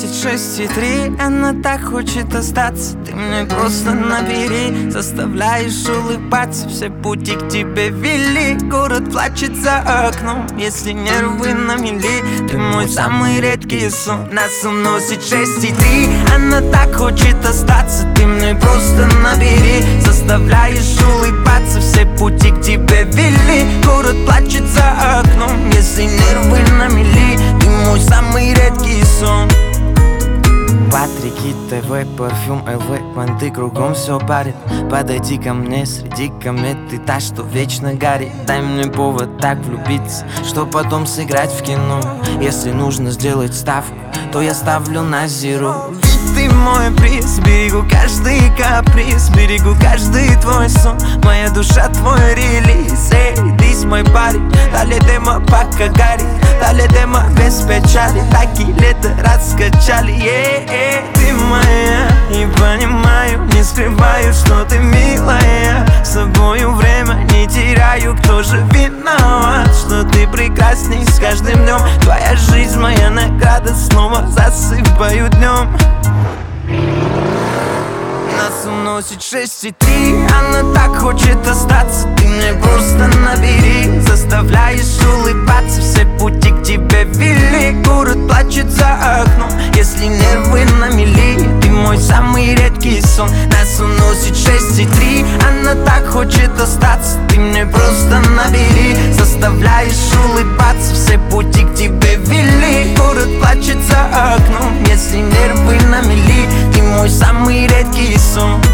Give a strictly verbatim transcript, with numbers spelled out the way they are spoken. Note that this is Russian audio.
носит шесть и три. Она так хочет остаться, ты мне просто набери. Заставляешь улыбаться, все пути к тебе вели. Город плачет за окном, если нервы на мели. Ты мой самый редкий сон. Нас уносит шесть и три. Она так хочет остаться, ты мне просто набери. Заставляешь улыбаться, все пути к тебе вели. Город плачет за окном, если нервы на мели. Ты мой самый редкий сон. Патрики, ТВ, парфюм, ЛВ, понты кругом все парит. Подойди ко мне среди комет, ты та, что вечно горит. Дай мне повод так влюбиться, что потом сыграть в кино. Если нужно сделать ставку, то я ставлю на зеру. Ведь ты мой приз, берегу каждый каприз, берегу каждый твой сон. Моя душа твой релиз, эй, ты мой парень. Дали демо пока горит, дали демо без печали. Такие лето раскачали, yeah, yeah. Ты моя, и понимаю, не скрываю, что ты милая. С тобою время не теряю, кто же виноват, что ты прекрасней с каждым днем. Твоя жизнь, моя награда, снова засыпаю днем. Нас уносит шесть и три. Она так хочет остаться, ты мне просто набери. Заставляешь улыбаться, все пути к тебе вели. Город плачет за окном, если нервы на мели. Ты мой самый редкий сон. Нас уносит шесть и три. Она так хочет остаться, ты мне просто набери. Заставляешь улыбаться, все пути к тебе вели. Город плачет за окном, если нервы на мели. Ты мой самый редкий сон.